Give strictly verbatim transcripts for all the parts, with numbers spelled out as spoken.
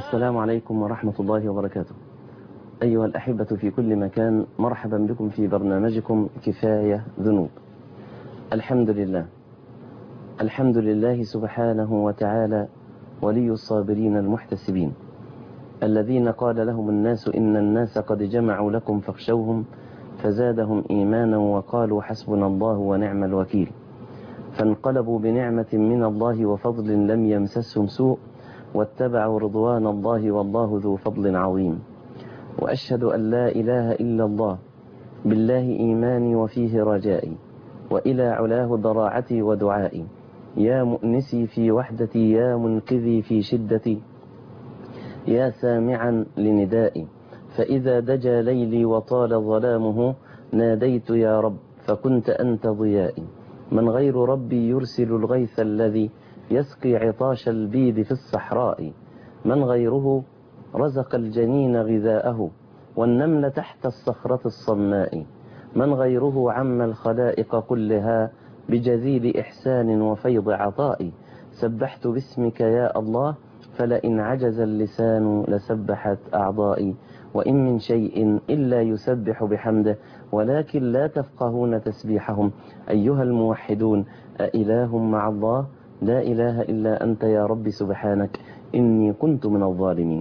السلام عليكم ورحمة الله وبركاته. أيها الأحبة في كل مكان، مرحبا بكم في برنامجكم كفاية ذنوب. الحمد لله الحمد لله سبحانه وتعالى، ولي الصابرين المحتسبين، الذين قال لهم الناس إن الناس قد جمعوا لكم فاخشوهم فزادهم إيمانا وقالوا حسبنا الله ونعم الوكيل، فانقلبوا بنعمة من الله وفضل لم يمسسهم سوء واتبعوا رضوان الله والله ذو فضل عظيم. وأشهد أن لا إله إلا الله، بالله إيماني وفيه رجائي، وإلى علاه ضراعتي ودعائي، يا مؤنسي في وحدتي، يا منقذي في شدتي، يا سامعا لندائي، فإذا دجى ليلي وطال ظلامه ناديت يا رب فكنت أنت ضيائي. من غير ربي يرسل الغيث الذي يسقي عطاش البيد في الصحراء، من غيره رزق الجنين غذاءه والنمل تحت الصخرة الصماء، من غيره عم الخلائق كلها بجزيل إحسان وفيض عطاء. سبحت باسمك يا الله فلئن عجز اللسان لسبحت أعضائي، وإن من شيء إلا يسبح بحمده ولكن لا تفقهون تسبيحهم. أيها الموحدون، أإله مع الله؟ لا إله إلا أنت يا رب سبحانك إني كنت من الظالمين.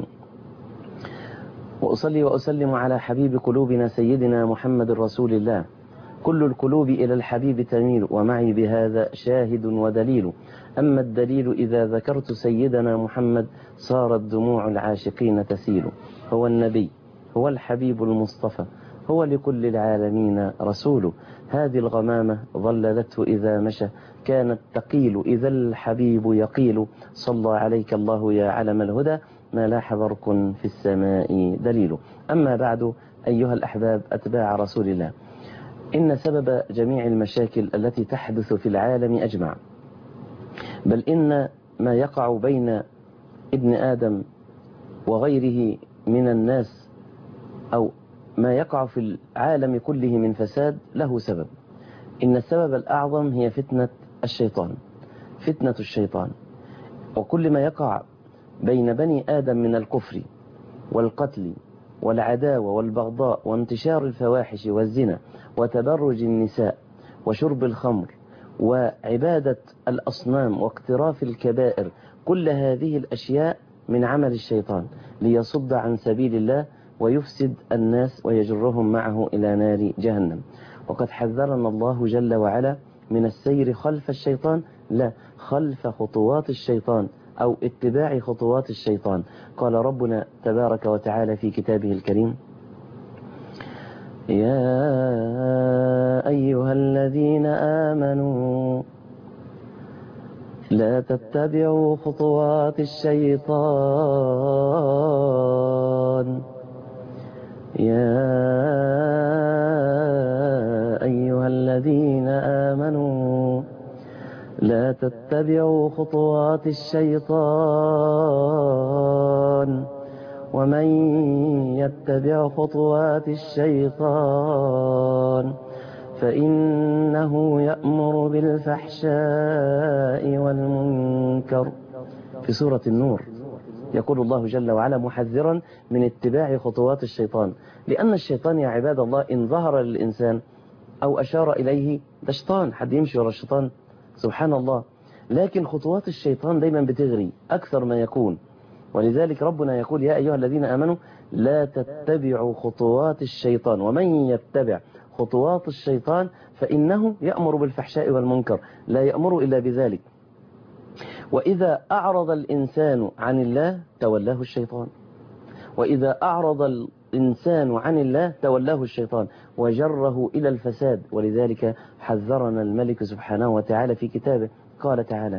وأصلي وأسلم على حبيب قلوبنا سيدنا محمد رسول الله. كل القلوب إلى الحبيب تميل، ومعي بهذا شاهد ودليل. أما الدليل إذا ذكرت سيدنا محمد صارت دموع العاشقين تسيل. هو النبي، هو الحبيب المصطفى، هو لكل العالمين رسول. هذه الغمامة ظللته إذا مشى كانت تقيل، إذا الحبيب يقيل صلى عليك الله يا علم الهدى، ما لاح برق في السماء دليل. أما بعد، أيها الأحباب أتباع رسول الله، إن سبب جميع المشاكل التي تحدث في العالم أجمع، بل إن ما يقع بين ابن آدم وغيره من الناس، أو ما يقع في العالم كله من فساد له سبب. إن السبب الأعظم هي فتنة الشيطان، فتنة الشيطان. وكل ما يقع بين بني آدم من الكفر والقتل والعداوة والبغضاء وانتشار الفواحش والزنا وتبرج النساء وشرب الخمر وعبادة الأصنام واقتراف الكبائر، كل هذه الأشياء من عمل الشيطان ليصد عن سبيل الله ويفسد الناس ويجرهم معه إلى نار جهنم. وقد حذرنا الله جل وعلا من السير خلف الشيطان، لا، خلف خطوات الشيطان أو اتباع خطوات الشيطان. قال ربنا تبارك وتعالى في كتابه الكريم: يا أيها الذين آمنوا لا تتبعوا خطوات الشيطان، يا أيها الذين آمنوا لا تتبعوا خطوات الشيطان، ومن يتبع خطوات الشيطان فإنه يأمر بالفحشاء والمنكر. في سورة النور يقول الله جل وعلا محذرا من اتباع خطوات الشيطان، لأن الشيطان يا عباد الله إن ظهر للإنسان أو أشار إليه ده شيطان، حد يمشي ورا الشيطان؟ سبحان الله. لكن خطوات الشيطان دايما بتغري أكثر ما يكون، ولذلك ربنا يقول: يا أيها الذين آمنوا لا تتبعوا خطوات الشيطان، ومن يتبع خطوات الشيطان فإنه يأمر بالفحشاء والمنكر، لا يأمر إلا بذلك. وإذا أعرض الإنسان عن الله تولاه الشيطان، وإذا أعرض الإنسان عن الله تولاه الشيطان وجره إلى الفساد. ولذلك حذرنا الملك سبحانه وتعالى في كتابه، قال تعالى: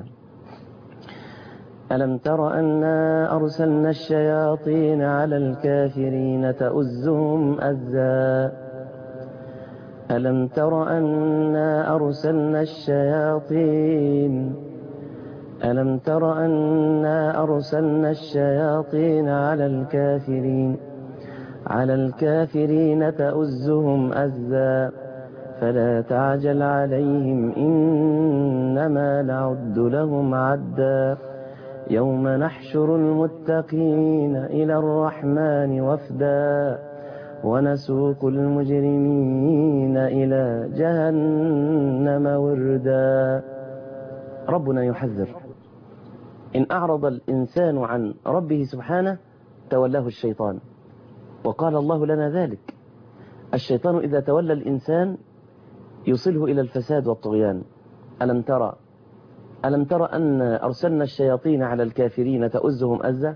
ألم تر أنا أرسلنا الشياطين على الكافرين تؤزهم أزا ألم تر أنا أرسلنا الشياطين ألم تر أنا أرسلنا الشياطين على الكافرين على الكافرين تؤزهم أزا فلا تعجل عليهم إنما نعد لهم عدا يوم نحشر المتقين إلى الرحمن وفدا ونسوق المجرمين إلى جهنم وردا. ربنا يحذر: إن أعرض الإنسان عن ربه سبحانه تولاه الشيطان، وقال الله لنا ذلك. الشيطان إذا تولى الإنسان يوصله إلى الفساد والطغيان. ألم ترى ألم ترى أن أرسلنا الشياطين على الكافرين تؤزهم أزة؟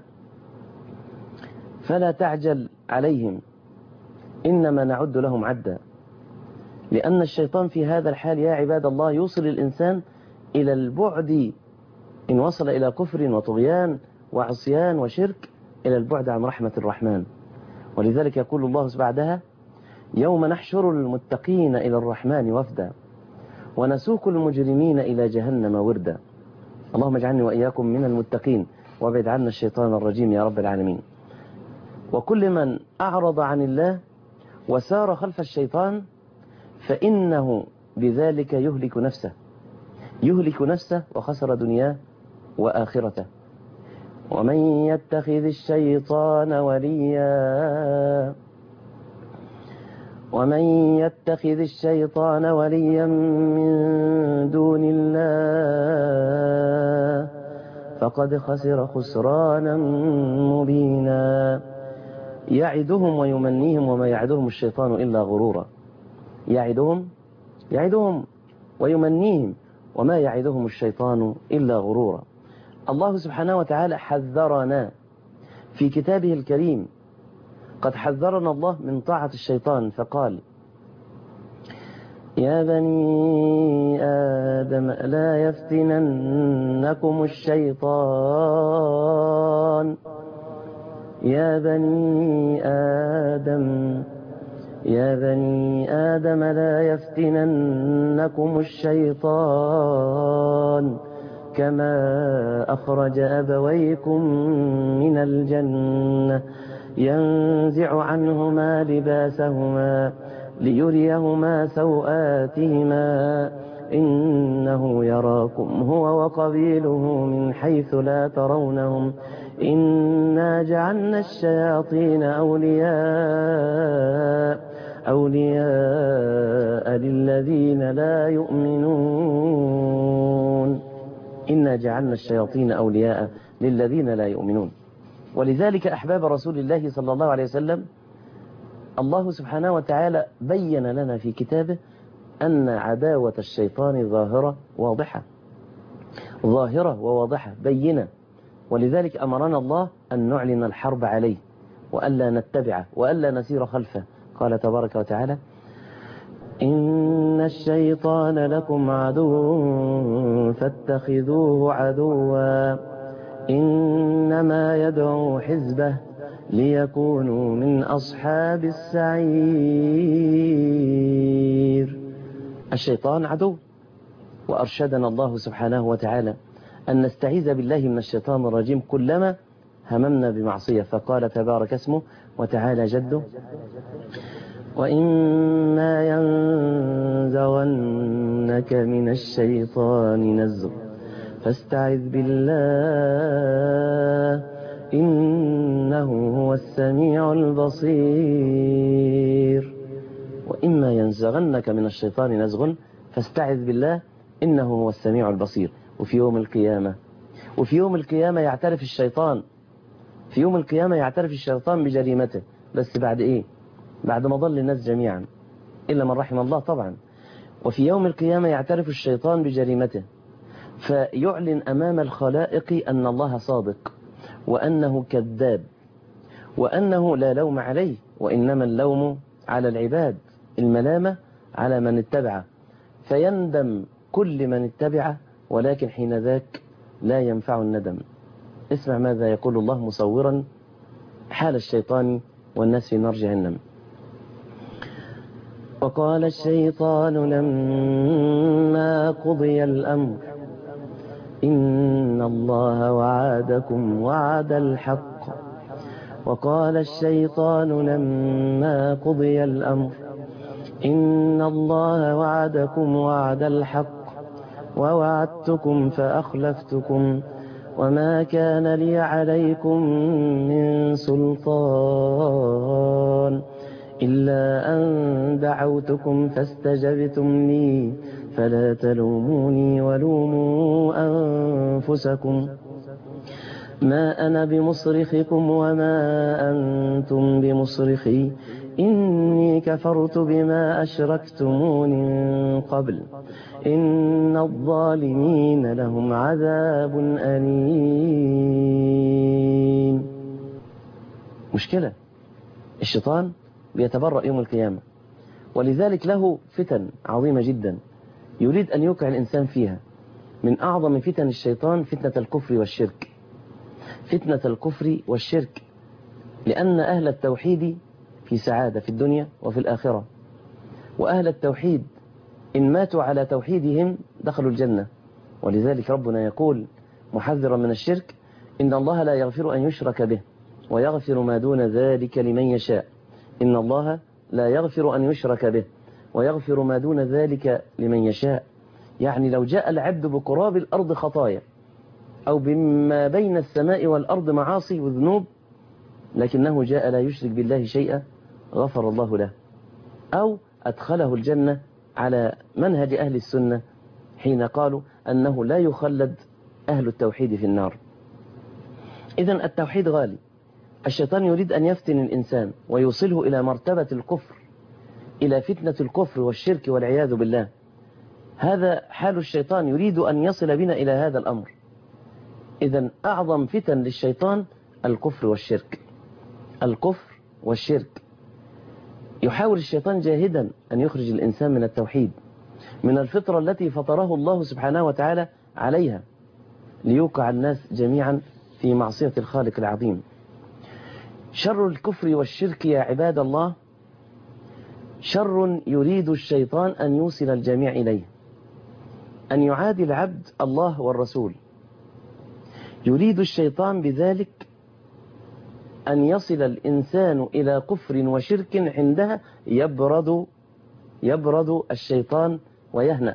فلا تعجل عليهم، إنما نعد لهم عدا. لأن الشيطان في هذا الحال يا عباد الله يوصل الإنسان إلى البعد، إن وصل إلى كفر وطغيان وعصيان وشرك، إلى البعد عن رحمة الرحمن. ولذلك يقول الله بعدها: يوم نحشر المتقين إلى الرحمن وفدا ونسوق المجرمين إلى جهنم وردا. اللهم اجعلني وإياكم من المتقين، وابعد عنا الشيطان الرجيم يا رب العالمين. وكل من أعرض عن الله وسار خلف الشيطان فإنه بذلك يهلك نفسه يهلك نفسه وخسر دنياه وآخرته. ومن يتخذ الشيطان وليا ومن يتخذ الشيطان وليا من دون الله فقد خسر خسرانا مبينا. يعدهم ويمنيهم وما يعدهم الشيطان إلا غرورا. يعدهم يعدهم ويمنيهم وما يعدهم الشيطان إلا غرورا. الله سبحانه وتعالى حذرنا في كتابه الكريم، قد حذرنا الله من طاعة الشيطان فقال: يا بني آدم لا يفتننكم الشيطان يا بني آدم يا بني آدم لا يفتننكم الشيطان كما أخرج أبويكم من الجنة ينزع عنهما لباسهما ليريهما سوآتهما إنه يراكم هو وقبيله من حيث لا ترونهم إنا جعلنا الشياطين أولياء أولياء للذين لا يؤمنون إنا جعلنا الشياطين أولياء للذين لا يؤمنون. ولذلك أحباب رسول الله صلى الله عليه وسلم، الله سبحانه وتعالى بين لنا في كتابه أن عداوة الشيطان ظاهرة واضحة ظاهرة وواضحة بينة. ولذلك أمرنا الله أن نعلن الحرب عليه وألا نتبعه وألا نسير خلفه. قال تبارك وتعالى: إن الشيطان لكم عدو فاتخذوه عدوا إنما يدعو حزبه ليكونوا من أصحاب السعير. الشيطان عدو، وأرشدنا الله سبحانه وتعالى أن نستعيذ بالله من الشيطان الرجيم كلما هممنا بمعصية. فقال تبارك اسمه وتعالى جده: وإما ينزغنك من الشيطان نزغ فاستعذ بالله إنه هو السميع البصير. وإما ينزغنك من الشيطان نزغ فاستعذ بالله إنه هو السميع البصير. وفي يوم القيامة وفي يوم القيامة يعترف الشيطان في يوم القيامة يعترف الشيطان بجريمته، بس بعد إيه؟ بعد ما ضل الناس جميعا إلا من رحم الله طبعا. وفي يوم القيامة يعترف الشيطان بجريمته فيعلن أمام الخلائق أن الله صادق وأنه كذاب وأنه لا لوم عليه، وإنما اللوم على العباد، الملامة على من اتبعه. فيندم كل من اتبعه، ولكن حين ذاك لا ينفع الندم. اسمع ماذا يقول الله مصورا حال الشيطان والناس في نار جهنم: وقال الشيطان لما قضي الأمر إن الله وعدكم وعد الحق وقال الشيطان لما قضي الأمر إن الله وعدكم وعد الحق ووعدتكم فأخلفتكم وما كان لي عليكم من سلطان إلا أن دعوتكم فاستجبتم لي فلا تلوموني ولوموا أنفسكم ما أنا بمصرخكم وما أنتم بمصرخي إني كفرت بما أشركتمون من قبل إن الظالمين لهم عذاب أليم. مشكلة الشيطان بيتبرأ يوم القيامة، ولذلك له فتن عظيمة جدا يريد أن يوقع الإنسان فيها. من أعظم فتن الشيطان فتنة الكفر والشرك، فتنة الكفر والشرك، لأن أهل التوحيد في سعادة في الدنيا وفي الآخرة، وأهل التوحيد إن ماتوا على توحيدهم دخلوا الجنة. ولذلك ربنا يقول محذرا من الشرك: إن الله لا يغفر أن يشرك به ويغفر ما دون ذلك لمن يشاء. إن الله لا يغفر أن يشرك به ويغفر ما دون ذلك لمن يشاء. يعني لو جاء العبد بقراب الأرض خطايا أو بما بين السماء والأرض معاصي وذنوب، لكنه جاء لا يشرك بالله شيئا، غفر الله له، أو أدخله الجنة على منهج أهل السنة حين قالوا أنه لا يخلد أهل التوحيد في النار. إذن التوحيد غالي. الشيطان يريد أن يفتن الإنسان ويوصله إلى مرتبة الكفر، إلى فتنة الكفر والشرك والعياذ بالله. هذا حال الشيطان، يريد أن يصل بنا إلى هذا الأمر. إذن أعظم فتن للشيطان الكفر والشرك، الكفر والشرك. يحاول الشيطان جاهدا أن يخرج الإنسان من التوحيد، من الفطرة التي فطره الله سبحانه وتعالى عليها، ليوقع الناس جميعا في معصية الخالق العظيم. شر الكفر والشرك يا عباد الله شر يريد الشيطان أن يوصل الجميع إليه، أن يعادي العبد الله والرسول. يريد الشيطان بذلك أن يصل الإنسان إلى كفر وشرك، عندها يبرد يبرد الشيطان ويهنأ.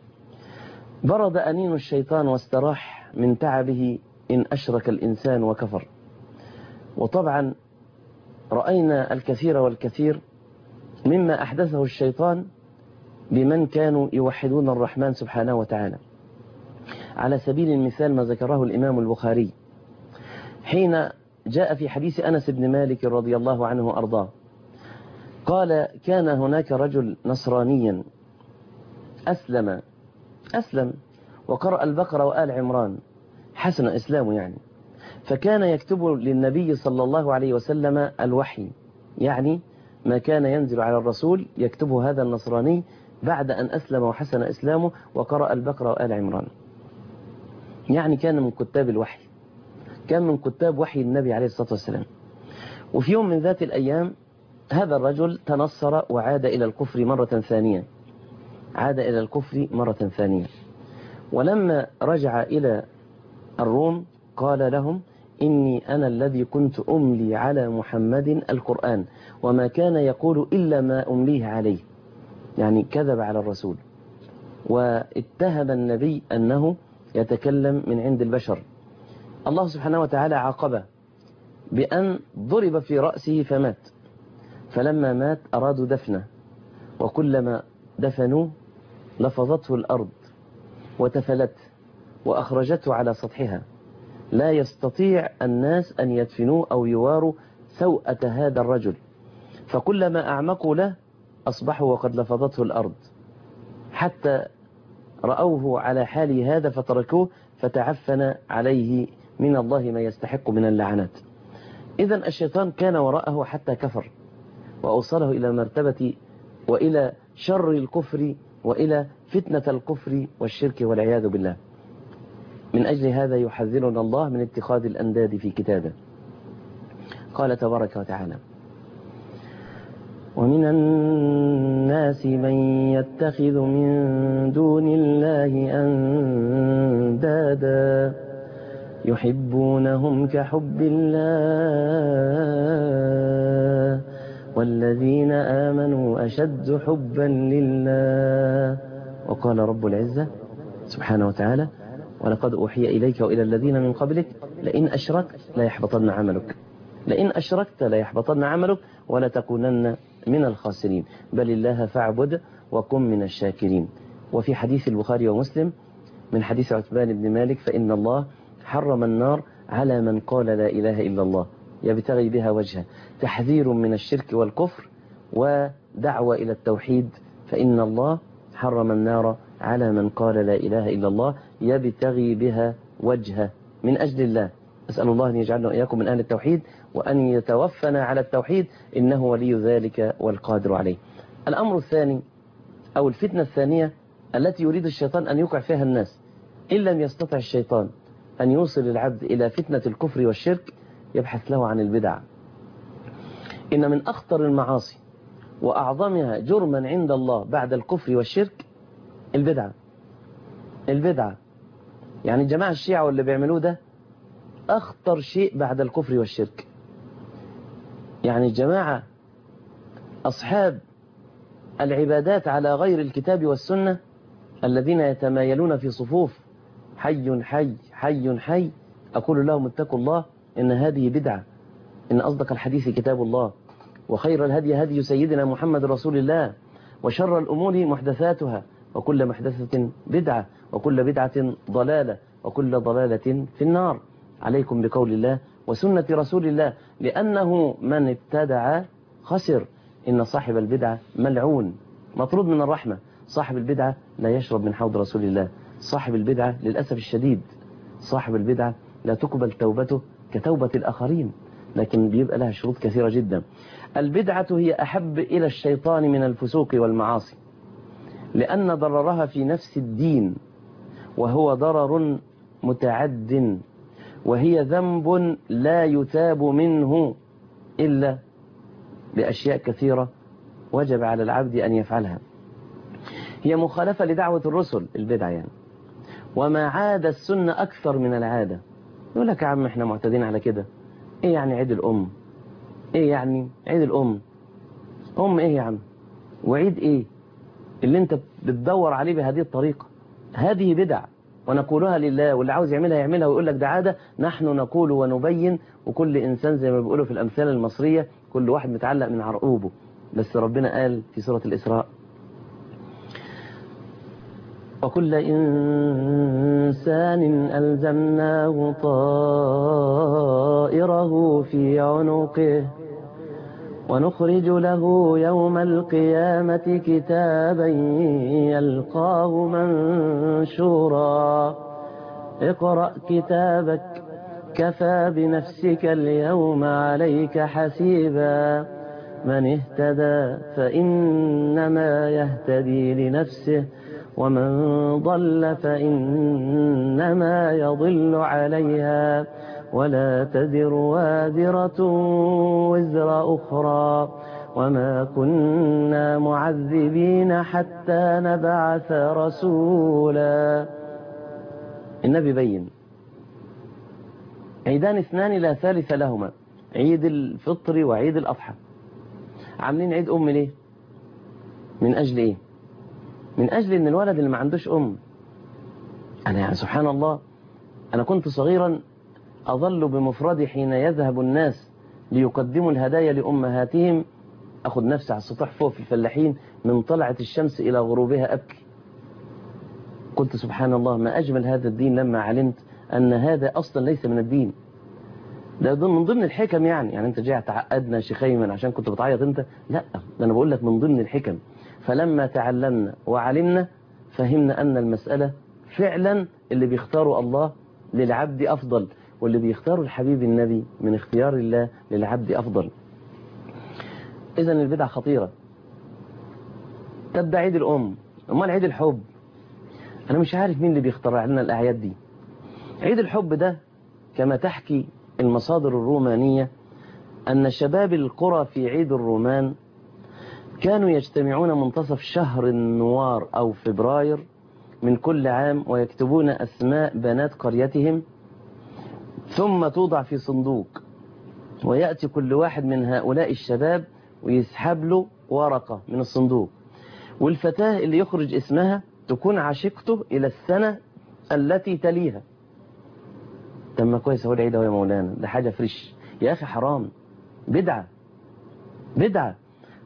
برد أنين الشيطان واستراح من تعبه إن أشرك الإنسان وكفر. وطبعا رأينا الكثير والكثير مما أحدثه الشيطان بمن كانوا يوحدون الرحمن سبحانه وتعالى. على سبيل المثال ما ذكره الإمام البخاري حين جاء في حديث أنس بن مالك رضي الله عنه وأرضاه، قال: كان هناك رجل نصرانيا أسلم أسلم وقرأ البقرة وآل عمران، حسن إسلامه يعني، فكان يكتب للنبي صلى الله عليه وسلم الوحي، يعني ما كان ينزل على الرسول يكتبه هذا النصراني بعد أن أسلم وحسن إسلامه وقرأ البقرة وآل عمران. يعني كان من كتاب الوحي، كان من كتاب وحي النبي عليه الصلاة والسلام. وفي يوم من ذات الأيام هذا الرجل تنصر وعاد إلى الكفر مرة ثانية، عاد إلى الكفر مرة ثانية. ولما رجع إلى الروم قال لهم: إني أنا الذي كنت أملي على محمد القرآن وما كان يقول إلا ما أمليه عليه. يعني كذب على الرسول واتهم النبي أنه يتكلم من عند البشر. الله سبحانه وتعالى عاقبه بأن ضرب في رأسه فمات. فلما مات أرادوا دفنه، وكلما دفنوه لفظته الأرض وتفلت وأخرجته على سطحها. لا يستطيع الناس أن يدفنوه أو يواروا سوءة هذا الرجل، فكلما أعمقوا له أصبحوا وقد لفظته الأرض، حتى رأوه على حال هذا فتركوه، فتعفن عليه من الله ما يستحق من اللعنات. إذن الشيطان كان وراءه حتى كفر، وأوصله إلى المرتبة وإلى شر الكفر وإلى فتنة الكفر والشرك والعياذ بالله. من أجل هذا يحذرنا الله من اتخاذ الأنداد في كتابه. قال تبارك وتعالى: ومن الناس من يتخذ من دون الله أندادا يحبونهم كحب الله والذين آمنوا أشد حبا لله. وقال رب العزة سبحانه وتعالى: ولقد أوحي إليك وإلى الذين من قبلك لئن أشركت لا يحبطن عملك، لئن أشركت لا يحبطن عملك ولتكونن من الخاسرين، بل الله فاعبد وكن من الشاكرين. وفي حديث البخاري ومسلم من حديث عثمان بن مالك: فإن الله حرم النار على من قال لا إله إلا الله يبتغي بها وجهه، تحذير من الشرك والكفر ودعوة إلى التوحيد. فإن الله حرم النار على من قال لا إله إلا الله يبتغي بها وجهه من أجل الله. أسأل الله أن يجعلنا وإياكم من أهل التوحيد، وأن يتوفنا على التوحيد، إنه ولي ذلك والقادر عليه. الأمر الثاني أو الفتنة الثانية التي يريد الشيطان أن يوقع فيها الناس، إن لم يستطع الشيطان أن يوصل العبد إلى فتنة الكفر والشرك يبحث له عن البدع. إن من أخطر المعاصي وأعظمها جرما عند الله بعد الكفر والشرك البدعة. البدعة يعني الجماعة الشيعة واللي بيعملوه ده أخطر شيء بعد الكفر والشرك. يعني الجماعة أصحاب العبادات على غير الكتاب والسنة الذين يتمايلون في صفوف حي حي حي حي، أقول لهم اتقوا الله إن هذه بدعة، إن أصدق الحديث كتاب الله، وخير الهدي هدي سيدنا محمد رسول الله، وشر الأمور محدثاتها، وكل محدثة بدعة، وكل بدعة ضلالة، وكل ضلالة في النار. عليكم بقول الله وسنة رسول الله، لأنه من ابتدع خسر. إن صاحب البدعة ملعون مطرود من الرحمة. صاحب البدعة لا يشرب من حوض رسول الله. صاحب البدعة للأسف الشديد صاحب البدعة لا تقبل توبته كتوبة الآخرين، لكن بيبقى لها شروط كثيرة جدا. البدعة هي أحب إلى الشيطان من الفسوق والمعاصي، لأن ضررها في نفس الدين، وهو ضرر متعد، وهي ذنب لا يتاب منه إلا بأشياء كثيرة وجب على العبد أن يفعلها. هي مخالفة لدعوة الرسل البدعة يعني، وما عاد السنة أكثر من العادة. يقول لك يا عم احنا معتادين على كده، ايه يعني عيد الأم، ايه يعني عيد الأم، أم ايه يا عم، وعيد ايه اللي انت بتدور عليه بهذه الطريقة؟ هذه بدع ونقولها لله، واللي عاوز يعملها يعملها ويقول لك ده عادة. نحن نقول ونبين، وكل إنسان زي ما بيقولوا في الأمثال المصرية كل واحد متعلق من عرقوبه. بس ربنا قال في سورة الإسراء: وكل إنسان ألزمناه طائره في عنقه ونخرج له يوم القيامة كتابا يلقاه منشورا اقرأ كتابك كفى بنفسك اليوم عليك حسيبا من اهتدى فإنما يهتدي لنفسه ومن ضل فإنما يضل عليها ولا تزر وازرة وزر أخرى وما كنا معذبين حتى نبعث رسولا. النبي بين عيدان اثنان لا ثالث لهما، عيد الفطر وعيد الأضحى. عاملين عيد أم ليه؟ من أجل إيه؟ من أجل إن الولد اللي ما عندوش أم، أنا يعني سبحان الله، أنا كنت صغيرا أظل بمفردي حين يذهب الناس ليقدموا الهدايا لأمهاتهم، أخذ نفسي على السطح فوق في الفلاحين من طلعة الشمس إلى غروبها أبكي. قلت سبحان الله، ما أجمل هذا الدين لما علمت أن هذا أصلا ليس من الدين، ده من ضمن الحكم. يعني يعني أنت جاي تعقدنا شيخ أيمن عشان كنت بتعيط أنت؟ لا، ده أنا بقول لك من ضمن الحكم. فلما تعلمنا وعلمنا فهمنا أن المسألة فعلا اللي بيختاروا الله للعبد أفضل، واللي بيختاروا الحبيب النبي من اختيار الله للعبد أفضل. إذن البدعة خطيرة. تبدأ عيد الأم، أمال عيد الحب؟ أنا مش عارف مين اللي بيخترع لنا الأعياد دي. عيد الحب ده كما تحكي المصادر الرومانية أن شباب القرى في عيد الرومان كانوا يجتمعون منتصف شهر النوار أو فبراير من كل عام ويكتبون أسماء بنات قريتهم، ثم توضع في صندوق، ويأتي كل واحد من هؤلاء الشباب ويسحب له ورقة من الصندوق، والفتاة اللي يخرج اسمها تكون عشيقته إلى السنة التي تليها. تم كويس، هو العيد اهو يا مولانا، ده حاجة فريش يا أخي، حرام، بدعة بدعة.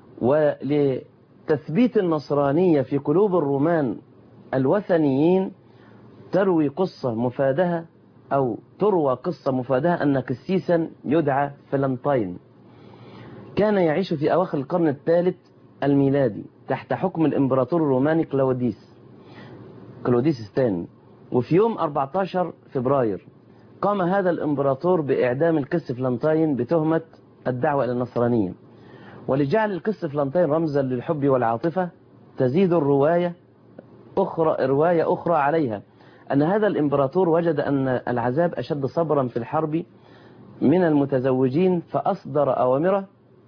ولتثبيت النصرانية في قلوب الرومان الوثنيين تروي قصة مفادها أو تروى قصة مفادها أن قسيسا يدعى فلنطين كان يعيش في أواخر القرن الثالث الميلادي تحت حكم الإمبراطور الروماني كلاوديس كلاوديس الثاني. وفي يوم أربعة عشر فبراير قام هذا الإمبراطور بإعدام القس فلنطين بتهمة الدعوة إلى النصرانية. ولجعل القس فلنطين رمزا للحب والعاطفة تزيد الرواية أخرى رواية أخرى عليها أن هذا الإمبراطور وجد أن العذاب أشد صبرا في الحرب من المتزوجين، فأصدر أوامره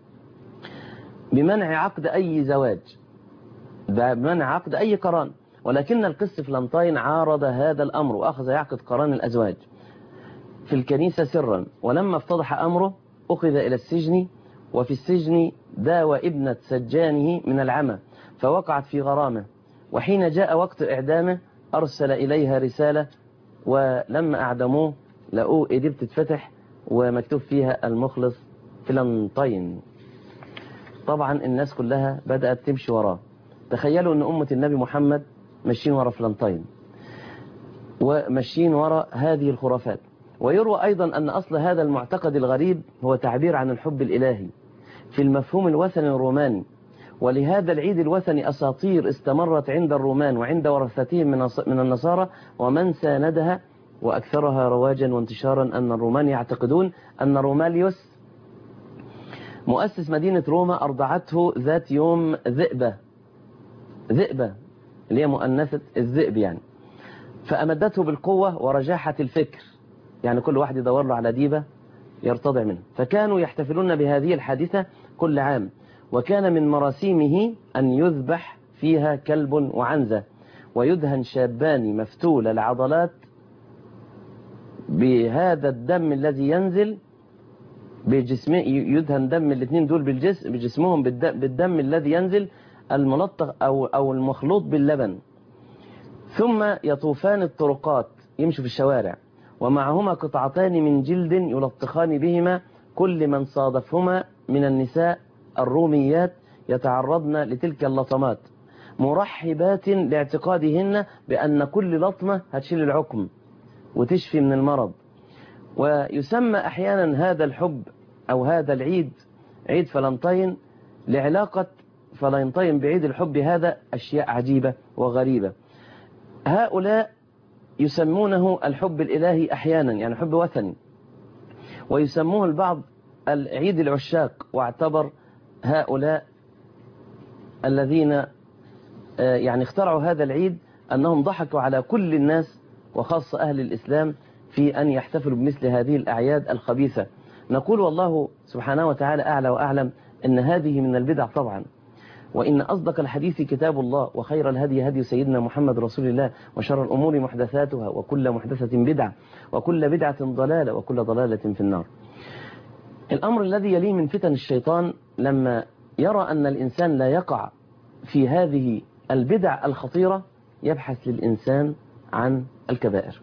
بمنع عقد أي زواج، بمنع عقد أي قران. ولكن القس فلنطين عارض هذا الأمر وأخذ يعقد قران الأزواج في الكنيسة سرا. ولما افتضح أمره أخذ إلى السجن، وفي السجن داوى ابنة سجانه من العمى فوقعت في غرامه. وحين جاء وقت إعدامه أرسل إليها رسالة، ولما أعدموه لقوه إيديه بتتفتح ومكتوب فيها المخلص فلنطين. طبعا الناس كلها بدأت تمشي وراه. تخيلوا أن أمة النبي محمد ماشيين ورا فلنطين وماشيين ورا هذه الخرافات. ويروى أيضا أن أصل هذا المعتقد الغريب هو تعبير عن الحب الإلهي في المفهوم الوثني الروماني. ولهذا العيد الوثني أساطير استمرت عند الرومان وعند ورثتهم من النصارى ومن ساندها، وأكثرها رواجا وانتشارا أن الرومان يعتقدون أن روماليوس مؤسس مدينة روما أرضعته ذات يوم ذئبة ذئبة اللي هي مؤنثة الذئب يعني، فأمدته بالقوة ورجاحة الفكر، يعني كل واحد يدور له على ديبة يرتضع منه. فكانوا يحتفلون بهذه الحادثة كل عام، وكان من مراسيمه أن يذبح فيها كلب وعنزة ويدهن شابان مفتول العضلات بهذا الدم الذي ينزل بجسمه، يدهن دم الاثنين دول بالجسم بجسمهم بالدم الذي ينزل الملطخ أو أو المخلوط باللبن. ثم يطوفان الطرقات، يمشوا في الشوارع ومعهما قطعتان من جلد يلطخان بهما كل من صادفهما من النساء الروميات يتعرضن لتلك اللطمات، مرحبات لاعتقادهن بأن كل لطمة هتشيل العقم وتشفي من المرض. ويسمى أحيانا هذا الحب أو هذا العيد عيد فلنطين لعلاقة فلنطين بعيد الحب هذا أشياء عجيبة وغريبة. هؤلاء يسمونه الحب الإلهي أحيانا، يعني حب وثني، ويسموه البعض العيد العشاق. واعتبر هؤلاء الذين يعني اخترعوا هذا العيد أنهم ضحكوا على كل الناس وخاصة أهل الإسلام في أن يحتفلوا بمثل هذه الأعياد الخبيثة. نقول والله سبحانه وتعالى أعلى وأعلم أن هذه من البدع طبعا، وإن أصدق الحديث كتاب الله، وخير الهدي هدي سيدنا محمد رسول الله، وشر الأمور محدثاتها، وكل محدثة بدعة، وكل بدعة ضلالة، وكل ضلالة في النار. الأمر الذي يليه من فتن الشيطان لما يرى أن الإنسان لا يقع في هذه البدع الخطيرة يبحث للإنسان عن الكبائر،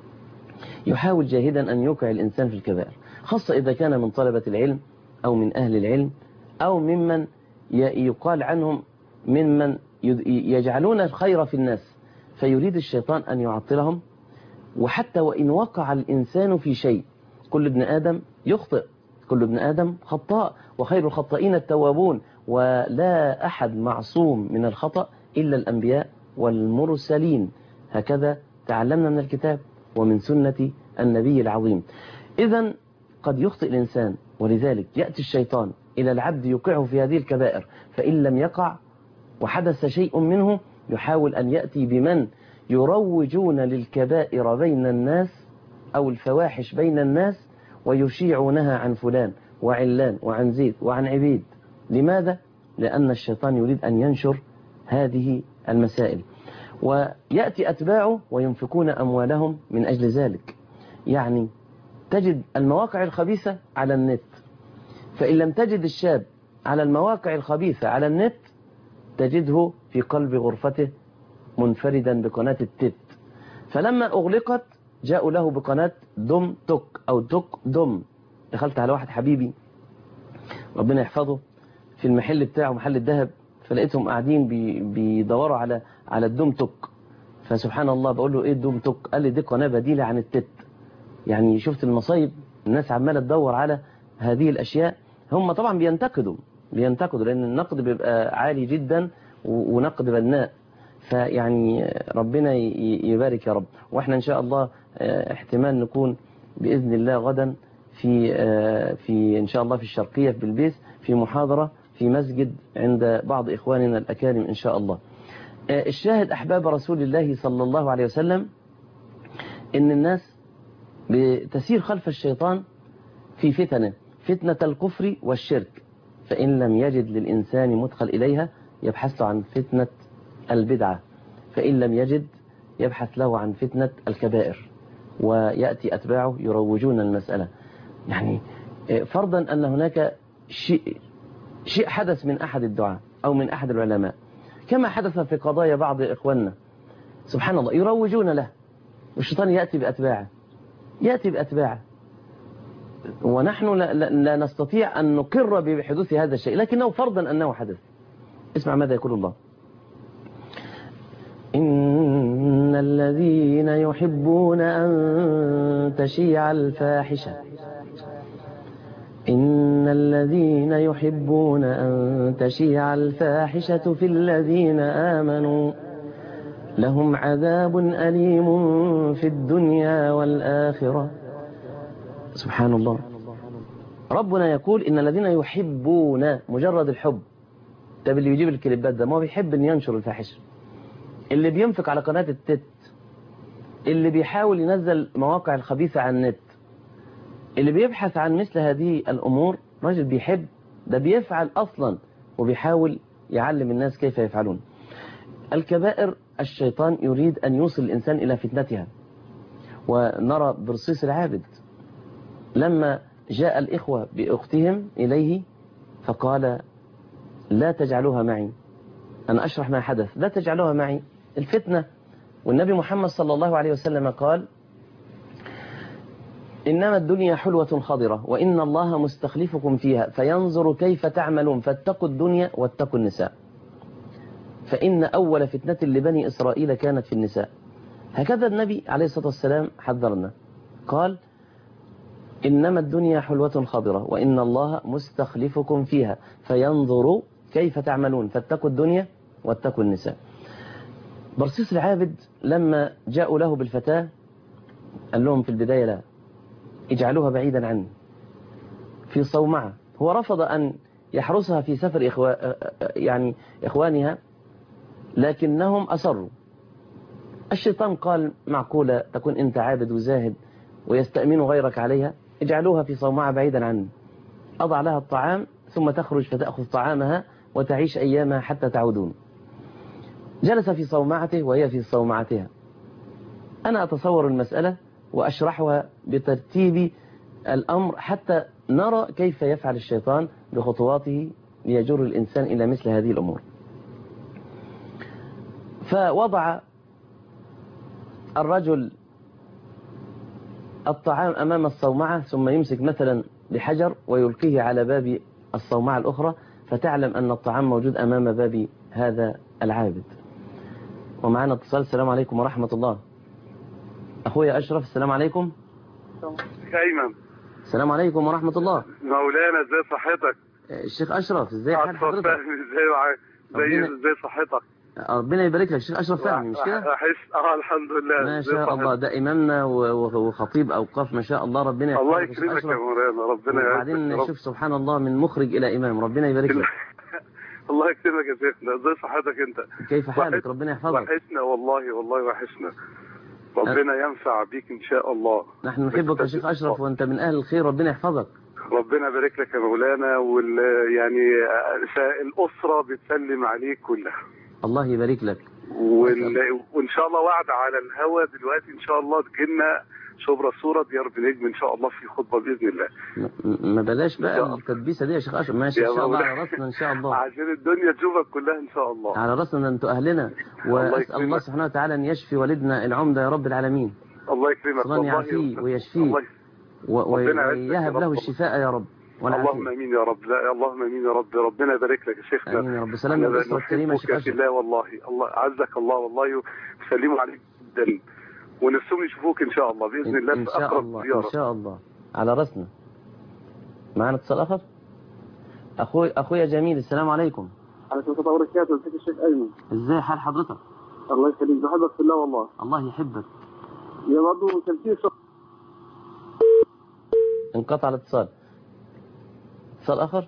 يحاول جاهدا أن يوقع الإنسان في الكبائر، خاصة إذا كان من طلبة العلم أو من أهل العلم أو ممن يقال عنهم ممن يجعلون الخير في الناس، فيريد الشيطان أن يعطلهم. وحتى وإن وقع الإنسان في شيء، كل ابن آدم يخطئ، كل ابن آدم خطاء، وخير الخطائين التوابون، ولا أحد معصوم من الخطأ إلا الأنبياء والمرسلين، هكذا تعلمنا من الكتاب ومن سنة النبي العظيم. إذن قد يخطئ الإنسان، ولذلك يأتي الشيطان إلى العبد يوقعه في هذه الكبائر، فإن لم يقع وحدث شيء منه يحاول أن يأتي بمن يروجون للكبائر بين الناس أو الفواحش بين الناس ويشيعونها عن فلان وعلان وعن زيد وعن عبيد. لماذا؟ لأن الشيطان يريد أن ينشر هذه المسائل، ويأتي أتباعه وينفقون أموالهم من أجل ذلك. يعني تجد المواقع الخبيثة على النت، فإن لم تجد الشاب على المواقع الخبيثة على النت تجده في قلب غرفته منفردا بقناة التت، فلما أغلقت جاءوا له بقناة دم توك أو توك دم. دخلت على واحد حبيبي ربنا يحفظه في المحل بتاعه محل الذهب، فلقيتهم قاعدين بيدوروا على على الدم توك. فسبحان الله بقول له ايه الدم توك؟ قال لي دي قناة بديلة عن التت. يعني شفت المصايب، الناس عمالة تدور على هذه الأشياء. هم طبعا بينتقدوا بينتقدوا لأن النقد بيبقى عالي جدا ونقد بناء. فيعني ربنا يبارك يا رب. واحنا ان شاء الله احتمال نكون بإذن الله غدا في في ان شاء الله في الشرقية في بلبيس في محاضرة في مسجد عند بعض إخواننا الأكارم إن شاء الله. الشاهد أحباب رسول الله صلى الله عليه وسلم إن الناس بتسير خلف الشيطان في فتنة، فتنة الكفر والشرك، فإن لم يجد للإنسان مدخل إليها يبحث عن فتنة البدعة، فإن لم يجد يبحث له عن فتنة الكبائر، ويأتي أتباعه يروجون المسألة. يعني فرضا أن هناك شيء شيء حدث من أحد الدعاة أو من أحد العلماء كما حدث في قضايا بعض إخواننا، سبحان الله يروجون له، والشيطان يأتي بأتباعه يأتي بأتباعه ونحن لا, لا, لا نستطيع أن نقر بحدوث هذا الشيء، لكنه فرضا أنه حدث. اسمع ماذا يقول الله: إن الذين يحبون أن تشيع الفاحشة إن الذين يحبون أن تشيع الفاحشة في الذين آمنوا لهم عذاب أليم في الدنيا والآخرة. سبحان الله. ربنا يقول إن الذين يحبون، مجرد الحب. طب اللي بيجيب الكليبات ده ما هو بيحب أن ينشر الفاحشة، اللي بينفق على قناة التت، اللي بيحاول ينزل مواقع الخبيثة على النت، اللي بيبحث عن مثل هذه الأمور، راجل بيحب ده بيفعل أصلا وبيحاول يعلم الناس كيف يفعلون. الكبائر الشيطان يريد أن يوصل الإنسان إلى فتنتها. ونرى برصيص العابد لما جاء الإخوة بأختهم إليه فقال: لا تجعلوها معي، أنا أشرح ما حدث، لا تجعلوها معي الفتنة. والنبي محمد صلى الله عليه وسلم قال: إنما الدنيا حلوة خضرة وإن الله مستخلفكم فيها فينظر كيف تعملون فاتقوا الدنيا واتقوا النساء، فإن أول فتنة لبني إسرائيل كانت في النساء. هكذا النبي عليه الصلاة والسلام حذرنا، قال: إنما الدنيا حلوة خضرة وإن الله مستخلفكم فيها فينظر كيف تعملون فاتقوا الدنيا واتقوا النساء. برصيص العابد لما جاءوا له بالفتاة قال لهم في البداية: لا، اجعلوها بعيدا عني في صومعة. هو رفض أن يحرسها في سفر إخوة يعني إخوانها، لكنهم أصروا. الشيطان قال: معقولة تكون أنت عابد وزاهد ويستأمن غيرك عليها؟ اجعلوها في صومعة بعيدا عني، أضع لها الطعام ثم تخرج فتأخذ طعامها وتعيش أيامها حتى تعودون. جلس في صومعته وهي في صومعتها. أنا أتصور المسألة وأشرحها بترتيب الأمر حتى نرى كيف يفعل الشيطان بخطواته ليجر الإنسان إلى مثل هذه الأمور. فوضع الرجل الطعام أمام الصومعة ثم يمسك مثلا بحجر ويلقيه على باب الصومعة الأخرى فتعلم أن الطعام موجود أمام باب هذا العابد. ومعنا اتصال. السلام عليكم ورحمة الله. أخويا أشرف، السلام عليكم. أيمن، السلام عليكم ورحمة الله. مولانا ازاي صحتك؟ الشيخ أشرف ازاي حال حضرتك؟ ازاي ازاي ازاي صحتك؟ ربنا يبارك لك. الشيخ أشرف فهمي مش كده؟ أحس اه الحمد لله ما شاء الله، ده إمامنا وخطيب أوقاف ما شاء الله. ربنا يحفظك. الله يكرمك يا مولانا، ربنا يعزك. وبعدين نشوف سبحان الله من مخرج إلى إمام، ربنا يبارك لك. الله يكرمك يا شيخنا. ازاي صحتك انت؟ كيف حالك؟ ربنا يحفظك. وحشنا والله والله وحشنا. ربنا ينفع بيك ان شاء الله. نحن نحبك يا شيخ أشرف وانت من أهل الخير، ربنا يحفظك. ربنا يبارك لك يا مولانا. وال يعني الأسرة بتسلم عليك كلها. الله يبارك لك. وال... وان شاء الله وعد على الهوا دلوقتي ان شاء الله تجينا شبرا الصورة ديار بنجم ان شاء الله في خطبة باذن الله. ما بلاش بقى التدبيسه دي يا شيخ اشرف. ماشي ان شاء الله على راسنا ان شاء الله، عشان الدنيا تشوفك كلها ان شاء الله. على راسنا، انتوا اهلنا، واسال الله سبحانه وتعالى ان يشفي والدنا العمده يا رب العالمين. الله يكرمك والله يعافيه ويشفيه ويهب له الشفاء يا رب. اللهم امين يا رب. لا اللهم امين يا رب. ربنا يبارك لك يا شيخنا. امين يا رب. سلام للاسره الكريمه يا شيخ اشرف. لا والله الله عزك الله والله، وسلموا عليك جدا ونفسهم يشوفوك ان شاء الله باذن الله ان شاء الله. ان شاء الله على راسنا. معنا اتصال اخر. اخوي اخويا جميل، السلام عليكم. عليكم السلام ورحمه الله وبركاته. ازيك يا شيخ ايمن؟ ازاي حال حضرتك؟ الله يخليك، بحبك في الله والله. الله يحبك. يا برضه كان في صوت انقطع الاتصال. اتصال اخر.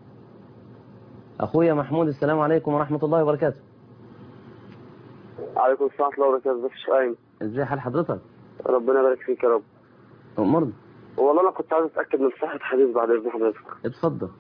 اخويا محمود، السلام عليكم ورحمه الله وبركاته. عليكم السلام ورحمه الله وبركاته. ازيك يا شيخ ايمن؟ ازاي حال حضرتك؟ ربنا يبارك فيك يا رب. امرني. والله انا كنت عايز اتاكد من صحه حديث بعد اذن حضرتك. اتفضل.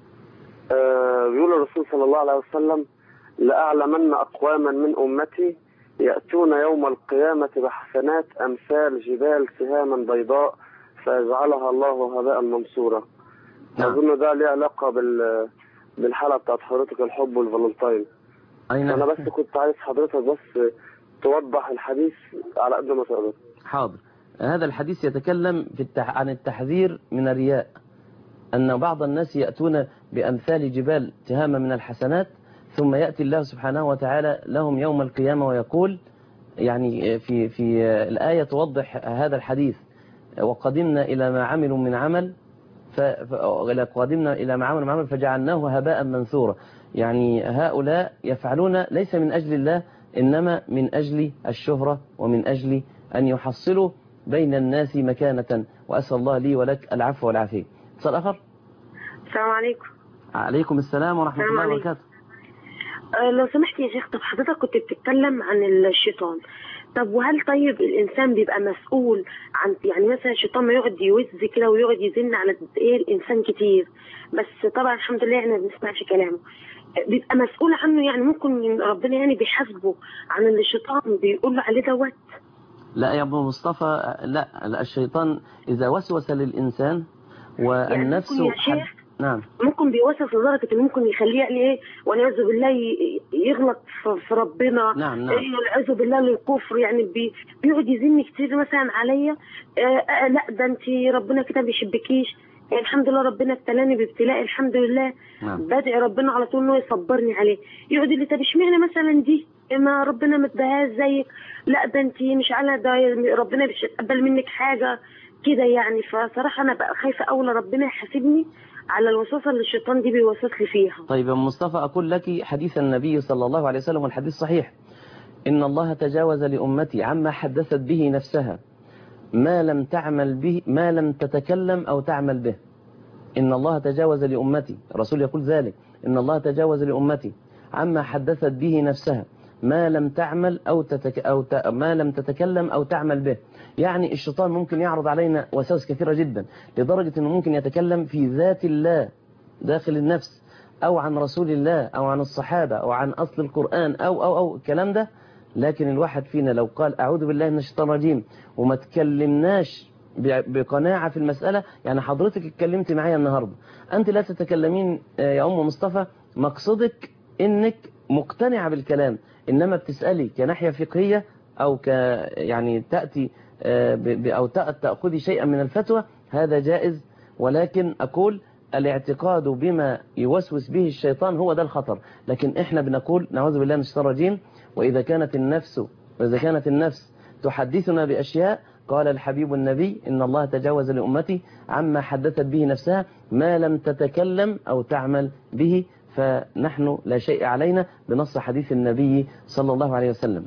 آه بيقول الرسول صلى الله عليه وسلم: لاعلمن اقواما من امتي ياتون يوم القيامه بحسنات امثال جبال سهاما بيضاء فيجعلها الله هباء منصورا. نعم. اظن ده ليه علاقه بال بالحلقه بتاعت حضرتك الحب والفالنتين. اي نعم. انا بس كنت عايز حضرتك بس توضح الحديث على قد ما تقدر. حاضر. هذا الحديث يتكلم في التح... عن التحذير من الرياء، أن بعض الناس يأتون بأمثال جبال تهامة من الحسنات، ثم يأتي الله سبحانه وتعالى لهم يوم القيامة ويقول، يعني في في الآية توضح هذا الحديث: وقدمنا إلى ما عملوا من عمل ف... قدمنا إلى ما عملوا من عمل فجعلناه هباء منثورا. يعني هؤلاء يفعلون ليس من أجل الله، إنما من أجل الشهرة ومن أجل أن يحصلوا بين الناس مكانة. وأسأل الله لي ولك العفو والعافية. اتصال آخر. السلام عليكم. عليكم السلام ورحمة الله وبركاته. أه لو سمحت يا شيخ، طب حضرتك كنت بتتكلم عن الشيطان، طب وهل طيب الإنسان بيبقى مسؤول عن، يعني مثلا الشيطان ما يقعد يوز كده ويقعد يزن على ايه الإنسان كتير، بس طبعا الحمد لله احنا ما بنسمعش كلامه، بيبقى مسؤول عنه؟ يعني ممكن ربنا يعني بيحاسبه عن اللي الشيطان بيقول له عليه دوت؟ لا يا ابو مصطفى، لا, لا الشيطان إذا وسوس للإنسان والنفس يعني حد... نعم ممكن بيوسوس لدرجة إنه ممكن يخليه يعني إيه والعياذ بالله يغلط في ربنا. نعم نعم. والعياذ بالله للكفر، يعني بي بيقعد يزن كتير مثلا عليا، آه لا ده أنت ربنا كده بيحبكيش، يعني الحمد لله ربنا ابتلاني بابتلاء الحمد لله. نعم. بدعي ربنا على طول إنه يصبرني عليه، يقعد لي طب اشمعنى مثلا دي ما ربنا ما اداهاش زيك، لا ده أنت مش على ده ربنا مش هيتقبل منك حاجة كده يعني. فصراحة أنا بقى خايفة أوي ربنا يحاسبني على الوسوسة اللي الشيطان دي بيوسوس لي فيها. طيب يا مصطفى، أقول لك حديث النبي صلى الله عليه وسلم والحديث صحيح: إن الله تجاوز لأمتي عما حدثت به نفسها ما لم تعمل به ما لم تتكلم أو تعمل به. إن الله تجاوز لأمتي، الرسول يقول ذلك: إن الله تجاوز لأمتي عما حدثت به نفسها ما لم تعمل أو, تتك أو ت... ما لم تتكلم أو تعمل به. يعني الشيطان ممكن يعرض علينا وساوس كثيرة جدا، لدرجة أنه ممكن يتكلم في ذات الله داخل النفس، أو عن رسول الله، أو عن الصحابة، أو عن أصل القرآن، أو أو أو الكلام ده. لكن الواحد فينا لو قال أعوذ بالله من الشيطان الرجيم وما تكلمناش بقناعة في المسألة، يعني حضرتك اتكلمت معايا النهاردة، أنت لا تتكلمين يا أم مصطفى مقصدك إنك مقتنعة بالكلام، إنما بتسألي كناحية فقهية أو ك يعني تأتي أو تأخذي شيئا من الفتوى، هذا جائز. ولكن أقول الاعتقاد بما يوسوس به الشيطان هو ده الخطر. لكن إحنا بنقول نعوذ بالله من الشيطان الرجيم. وإذا كانت النفس وإذا كانت النفس تحدثنا بأشياء، قال الحبيب النبي: إن الله تجاوز لأمتي عما حدثت به نفسها ما لم تتكلم أو تعمل به. فنحن لا شيء علينا بنص حديث النبي صلى الله عليه وسلم.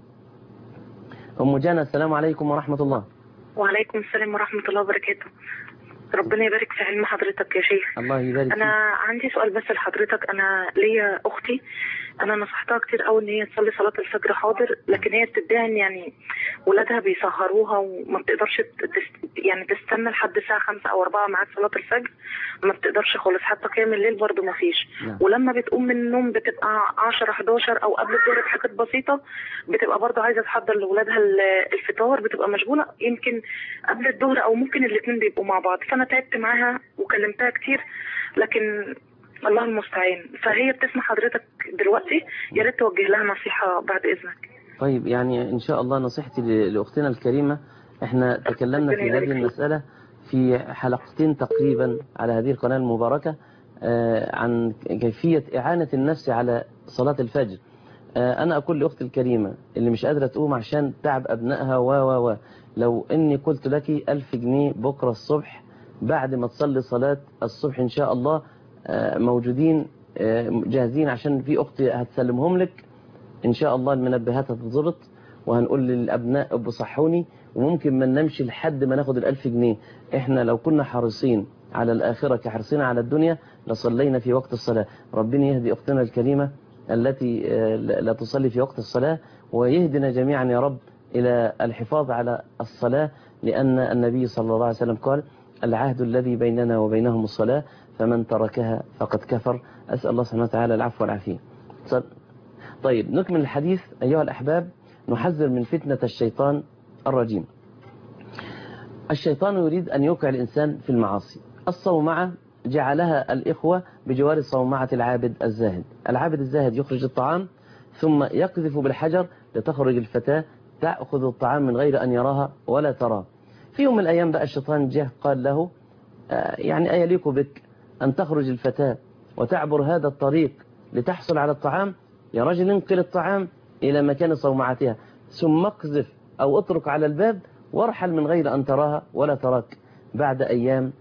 أم جانا، السلام عليكم ورحمة الله. وعليكم السلام ورحمة الله وبركاته. ربنا يبارك في علم حضرتك يا شيخ. الله يبارك. أنا عندي سؤال بس لحضرتك. أنا ليا أختي انا نصحتها كتير قوي ان هي تصلي صلاه الفجر حاضر، لكن هي بتدعي ان يعني ولادها بيسهروها وما بتقدرش تست... يعني تستنى لحد الساعه خمسة او أربعة ميعاد صلاه الفجر، ما بتقدرش خالص، حتى قيام الليل برده ما فيش. نعم. ولما بتقوم من النوم بتبقى عشرة حداشر او قبل الظهر بحاجات بسيطه، بتبقى برده عايزه تحضر لاولادها الفطار، بتبقى مشغوله يمكن قبل الظهر او ممكن الاثنين بيبقوا مع بعض. فانا تعبت معاها وكلمتها كتير، لكن الله المستعان. فهي بتسمع حضرتك دلوقتي، يا ريت توجه لها نصيحه بعد اذنك. طيب يعني ان شاء الله نصيحتي لاختنا الكريمه، احنا تكلمنا في هذه المساله في حلقتين تقريبا على هذه القناه المباركه عن كيفيه اعانه النفس على صلاه الفجر. انا اقول لاختي الكريمه اللي مش قادره تقوم عشان تعب ابنائها و و و لو اني قلت لك ألف جنيه بكره الصبح بعد ما تصلي صلاه الصبح ان شاء الله موجودين جاهزين، عشان في اختي هتسلمهم لك ان شاء الله، المنبهات هتتظبط وهنقول للابناء بصحوني، وممكن ما ننامش لحد ما ناخد الألف جنيه. احنا لو كنا حريصين على الاخره كحرصنا على الدنيا لصلينا في وقت الصلاه. ربنا يهدي اختنا الكريمه التي لا تصلي في وقت الصلاه، ويهدنا جميعا يا رب الى الحفاظ على الصلاه، لان النبي صلى الله عليه وسلم قال: العهد الذي بيننا وبينهم الصلاه، فمن تركها فقد كفر. اسال الله سبحانه وتعالى العفو والعافيه. طيب نكمل الحديث أيها الأحباب. نحذر من فتنة الشيطان الرجيم. الشيطان يريد أن يوقع الإنسان في المعاصي. الصومعة جعلها الإخوة بجوار صومعة العابد الزاهد. العابد الزاهد يخرج الطعام ثم يقذف بالحجر لتخرج الفتاة تأخذ الطعام من غير أن يراها ولا تراه. في يوم من الأيام بقى الشيطان جه قال له: آه يعني أيليق بك أن تخرج الفتاة وتعبر هذا الطريق لتحصل على الطعام؟ يا رجل انقل الطعام إلى مكان صومعتها ثم اقذف أو اترك على الباب وارحل من غير أن تراها ولا تراك. بعد أيام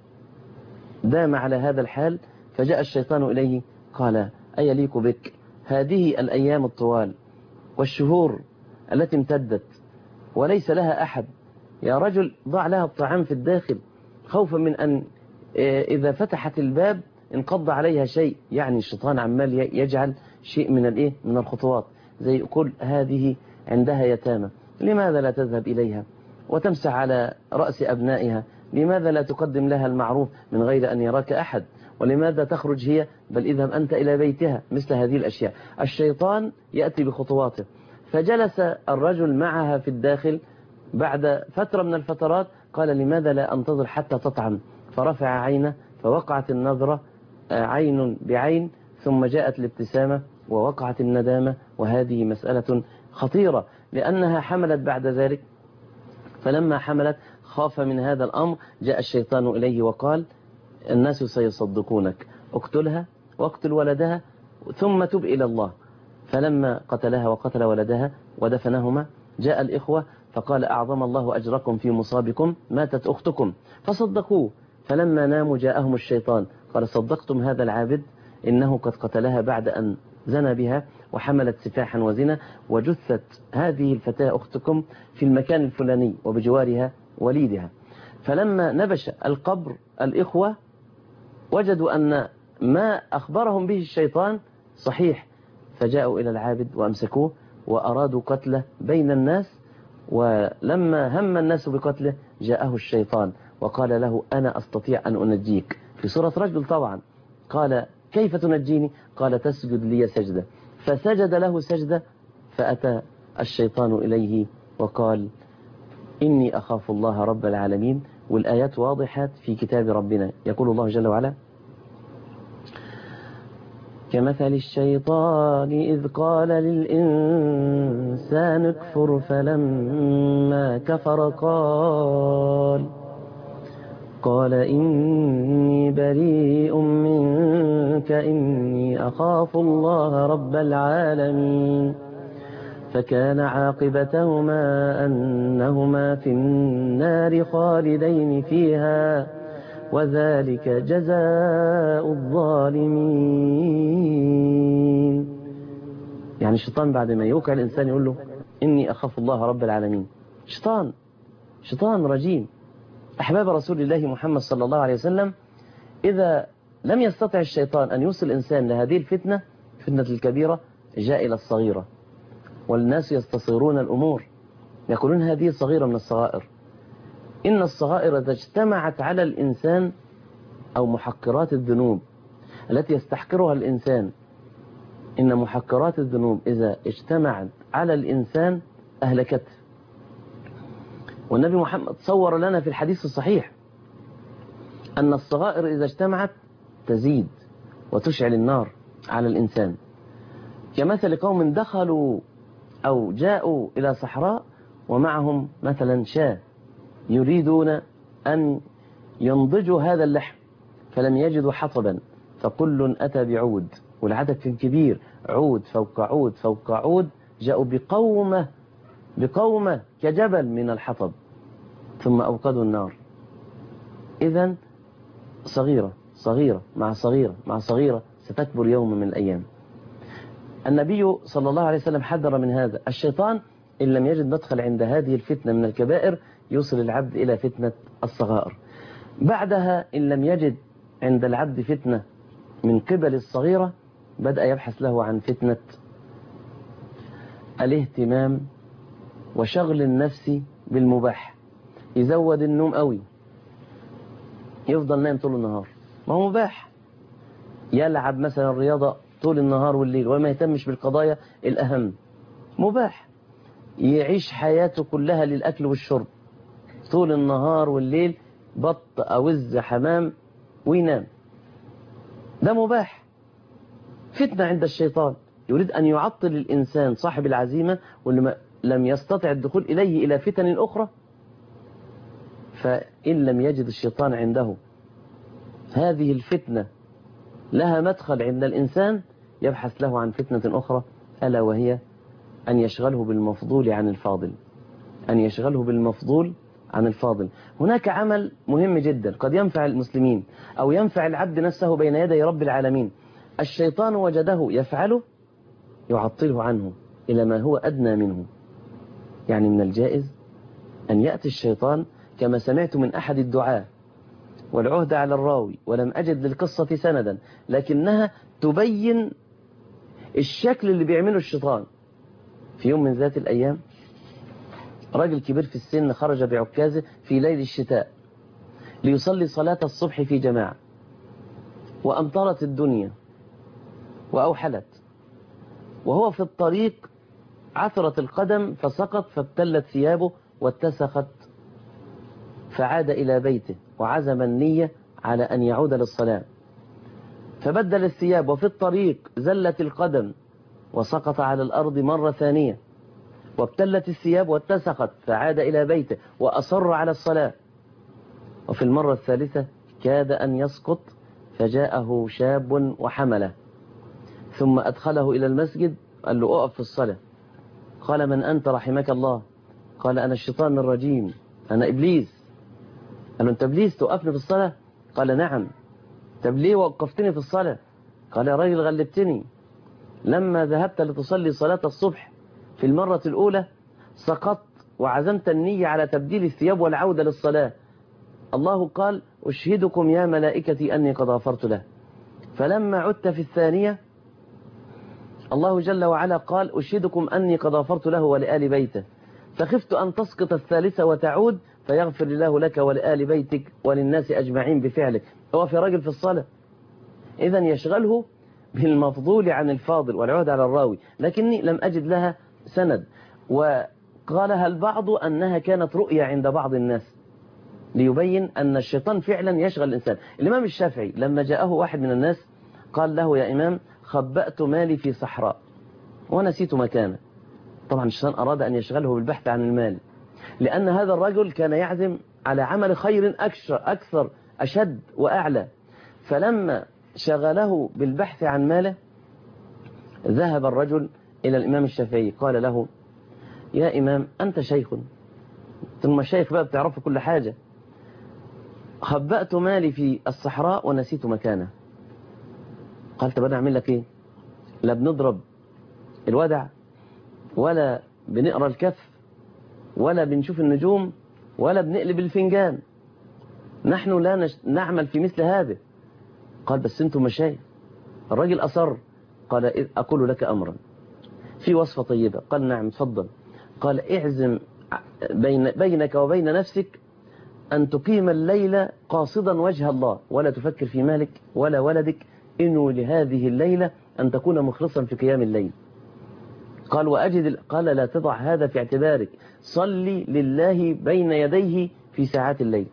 دام على هذا الحال، فجاء الشيطان إليه قال: أيليق بك هذه الأيام الطوال والشهور التي امتدت وليس لها أحد، يا رجل ضع لها الطعام في الداخل خوفا من أن إذا فتحت الباب انقض عليها شيء. يعني الشيطان عمال يجعل شيء من الايه من الخطوات، زي يقول: هذه عندها يتامى، لماذا لا تذهب إليها وتمسح على رأس أبنائها؟ لماذا لا تقدم لها المعروف من غير أن يراك أحد؟ ولماذا تخرج هي؟ بل اذهب أنت إلى بيتها. مثل هذه الأشياء الشيطان يأتي بخطواته. فجلس الرجل معها في الداخل بعد فترة من الفترات، قال: لماذا لا أنتظر حتى تطعم؟ فرفع عينه فوقعت النظرة عين بعين، ثم جاءت الابتسامة ووقعت الندامة. وهذه مسألة خطيرة لأنها حملت بعد ذلك. فلما حملت خاف من هذا الأمر، جاء الشيطان إليه وقال: الناس سيصدقونك، اقتلها واقتل ولدها ثم تب إلى الله. فلما قتلها وقتل ولدها ودفنهما، جاء الإخوة فقال: أعظم الله أجركم في مصابكم، ماتت أختكم. فصدقوه. فلما ناموا جاءهم الشيطان قال: صدقتم هذا العابد، إنه قد قتلها بعد أن زنى بها وحملت سفاحا وزنا، وجثت هذه الفتاة أختكم في المكان الفلاني وبجوارها وليدها. فلما نبش القبر الإخوة وجدوا أن ما أخبرهم به الشيطان صحيح، فجاءوا إلى العابد وأمسكوه وأرادوا قتله بين الناس. ولما هم الناس بقتله جاءه الشيطان وقال له: أنا أستطيع أن أنجيك، في صورة رجل طبعا. قال: كيف تنجيني؟ قال: تسجد لي سجدة. فسجد له سجدة. فأتى الشيطان إليه وقال: إني أخاف الله رب العالمين. والآيات واضحات في كتاب ربنا. يقول الله جل وعلا: كمثل الشيطان إذ قال للإنسان اكفر فلما كفر قال قال إني بريء منك إني أخاف الله رب العالمين. فكان عاقبتهما أنهما في النار خالدين فيها وذلك جزاء الظالمين. يعني الشيطان بعد ما يوقع الإنسان يقول له: إني أخاف الله رب العالمين. شيطان شيطان رجيم. أحباب رسول الله محمد صلى الله عليه وسلم، إذا لم يستطع الشيطان أن يوصل الإنسان لهذه الفتنة، فتنة الكبيرة، جاء إلى الصغيرة، والناس يستصغرون الأمور، يقولون هذه صغيرة من الصغائر. إن الصغائر إذا اجتمعت على الإنسان، أو محقرات الذنوب التي يستحقرها الإنسان، إن محقرات الذنوب إذا اجتمعت على الإنسان أهلكته. والنبي محمد صور لنا في الحديث الصحيح أن الصغائر إذا اجتمعت تزيد وتشعل النار على الإنسان، كمثل قوم دخلوا أو جاءوا إلى صحراء ومعهم مثلا شاة يريدون أن ينضجوا هذا اللحم فلم يجدوا حطبا، فكل أتى بعود، والعدد كان كبير، عود فوق عود فوق عود، جاءوا بقومة بقومة كجبل من الحطب ثم أوقدوا النار. إذن صغيرة صغيرة مع صغيرة مع صغيرة ستكبر يوم من الأيام. النبي صلى الله عليه وسلم حذر من هذا. الشيطان إن لم يجد مدخل عند هذه الفتنة من الكبائر يوصل العبد إلى فتنة الصغائر. بعدها إن لم يجد عند العبد فتنة من قبل الصغيرة بدأ يبحث له عن فتنة الاهتمام وشغل النفس بالمباح. يزود النوم قوي، يفضل نايم طول النهار، ما هو مباح. يلعب مثلا الرياضة طول النهار والليل وما يهتمش بالقضايا الأهم، مباح. يعيش حياته كلها للأكل والشرب طول النهار والليل، بط أوز حمام وينام، ده مباح. فتنة عند الشيطان، يريد أن يعطل الإنسان صاحب العزيمة واللي لم يستطع الدخول إليه إلى فتن أخرى. فإن لم يجد الشيطان عنده هذه الفتنة لها مدخل عند الإنسان يبحث له عن فتنة أخرى، ألا وهي أن يشغله بالمفضول عن الفاضل، أن يشغله بالمفضول عن الفاضل. هناك عمل مهم جدا قد ينفع المسلمين أو ينفع العبد نفسه بين يدي رب العالمين، الشيطان وجده يفعله يعطله عنه إلى ما هو أدنى منه. يعني من الجائز أن يأتي الشيطان كما سمعت من أحد الدعاة، والعهد على الراوي ولم أجد للقصة سندا، لكنها تبين الشكل اللي بيعمله الشيطان. في يوم من ذات الأيام رجل كبير في السن خرج بعكازه في ليل الشتاء ليصلي صلاة الصبح في جماعة، وأمطرت الدنيا وأوحلت، وهو في الطريق عثرت القدم فسقط فابتلت ثيابه واتسخت، فعاد إلى بيته وعزم النية على أن يعود للصلاة، فبدل الثياب وفي الطريق زلت القدم وسقط على الأرض مرة ثانية، وابتلت الثياب واتسخت، فعاد إلى بيته وأصر على الصلاة، وفي المرة الثالثة كاد أن يسقط، فجاءه شاب وحمله ثم أدخله إلى المسجد، قال له أقف في الصلاة. قال من أنت رحمك الله؟ قال أنا الشيطان الرجيم، أنا إبليس. قال له أنت إبليس توقفني في الصلاة؟ قال نعم. طب ليه وقفتني في الصلاة؟ قال يا راجل غلبتني، لما ذهبت لتصلي صلاة الصبح في المرة الأولى سقطت وعزمت النية على تبديل الثياب والعودة للصلاة، الله قال أشهدكم يا ملائكتي أني قد غفرت له. فلما عدت في الثانية الله جل وعلا قال أشهدكم أني قد غفرت له ولآل بيته، فخفت أن تسقط الثالثة وتعود فيغفر الله لك ولآل بيتك وللناس أجمعين بفعلك. هو في راجل في الصلاة، إذن يشغله بالمفضول عن الفاضل والعهد على الراوي، لكني لم أجد لها سند. وقالها البعض أنها كانت رؤية عند بعض الناس ليبين أن الشيطان فعلا يشغل الإنسان. الإمام الشافعي لما جاءه واحد من الناس قال له يا إمام خبأت مالي في صحراء ونسيت مكانه. طبعا الشيطان أراد أن يشغله بالبحث عن المال، لأن هذا الرجل كان يعزم على عمل خير أكثر أكثر أشد وأعلى، فلما شغله بالبحث عن ماله ذهب الرجل إلى الإمام الشافعي قال له يا إمام أنت شيخ، ثم شيخ بقى بتعرفه كل حاجة، خبأت مالي في الصحراء ونسيت مكانه. قال طب أنا أعمل لك إيه؟ لا بنضرب الودع ولا بنقرأ الكف ولا بنشوف النجوم ولا بنقلب الفنجان، نحن لا نش... نعمل في مثل هذا. قال بس أنتم مشايخ. الراجل أصر، قال أقول لك أمرا، في وصفة طيبة. قال نعم تفضل. قال اعزم بين بينك وبين نفسك أن تقيم الليلة قاصدا وجه الله، ولا تفكر في مالك ولا ولدك، إنه لهذه الليلة أن تكون مخلصا في قيام الليل. قال وأجد قال لا تضع هذا في اعتبارك، صلي لله بين يديه في ساعات الليل.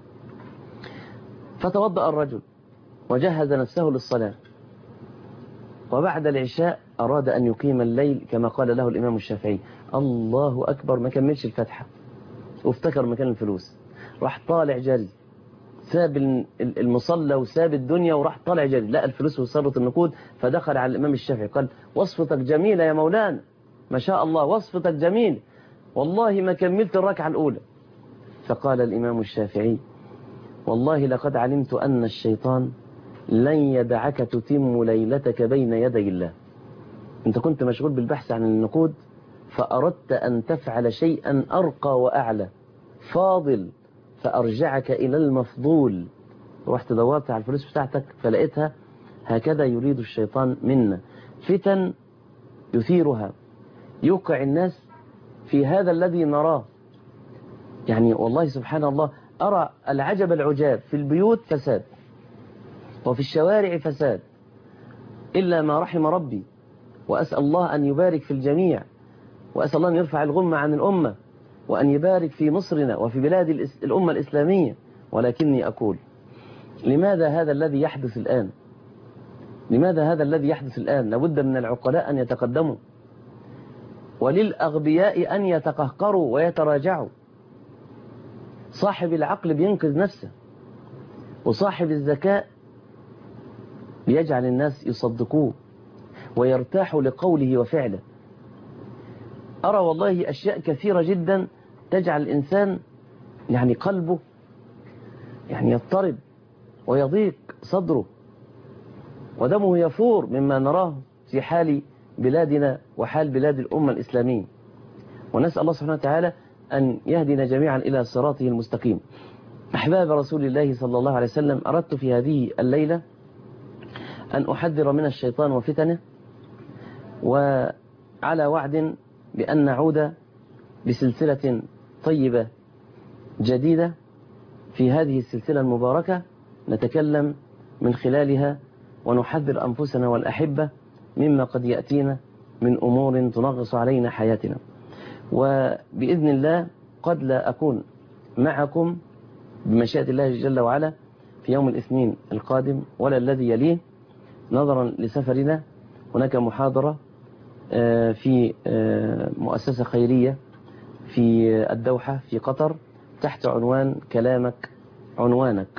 فتوضأ الرجل وجهز نفسه للصلاة، وبعد العشاء أراد أن يقيم الليل كما قال له الإمام الشافعي. الله أكبر، ما كملش الفتحة وافتكر مكان الفلوس، راح طالع جري، ساب المصلى وساب الدنيا وراح طالع جري، لقى الفلوس وصارت النقود، فدخل على الإمام الشافعي قال وصفتك جميلة يا مولانا، ما شاء الله وصفتك جميل، والله ما كملت الركعة الأولى. فقال الإمام الشافعي والله لقد علمت أن الشيطان لن يدعك تتم ليلتك بين يدي الله. أنت كنت مشغول بالبحث عن النقود، فأردت أن تفعل شيئا أرقى وأعلى فاضل، فأرجعك إلى المفضول. رحت دورت على الفلوس بتاعتك فلقيتها. هكذا يريد الشيطان منا، فتن يثيرها، يوقع الناس في هذا الذي نراه. يعني والله سبحان الله أرى العجب العجاب، في البيوت فساد وفي الشوارع فساد إلا ما رحم ربي، وأسأل الله أن يبارك في الجميع، وأسأل الله أن يرفع الغمة عن الأمة، وأن يبارك في مصرنا وفي بلاد الأمة الإسلامية. ولكني أقول لماذا هذا الذي يحدث الآن؟ لماذا هذا الذي يحدث الآن؟ لابد من العقلاء أن يتقدموا، وللأغبياء أن يتقهقروا ويتراجعوا. صاحب العقل بينقذ نفسه، وصاحب الذكاء بيجعل الناس يصدقوه ويرتاحوا لقوله وفعله. أرى والله أشياء كثيرة جدا تجعل الإنسان يعني قلبه يعني يضطرب ويضيق صدره ودمه يفور مما نراه في حال بلادنا وحال بلاد الأمة الإسلامية. ونسأل الله سبحانه وتعالى أن يهدنا جميعا إلى صراطه المستقيم. أحباب رسول الله صلى الله عليه وسلم، أردت في هذه الليلة أن أحذر من الشيطان وفتنه، وعلى وعد بأن نعود بسلسلة طيبة جديدة. في هذه السلسلة المباركة نتكلم من خلالها ونحذر أنفسنا والأحبة مما قد يأتينا من أمور تنغص علينا حياتنا. وبإذن الله قد لا أكون معكم بمشيئة الله جل وعلا في يوم الاثنين القادم ولا الذي يليه، نظرا لسفرنا. هناك محاضرة في مؤسسة خيرية في الدوحة في قطر تحت عنوان كلامك عنوانك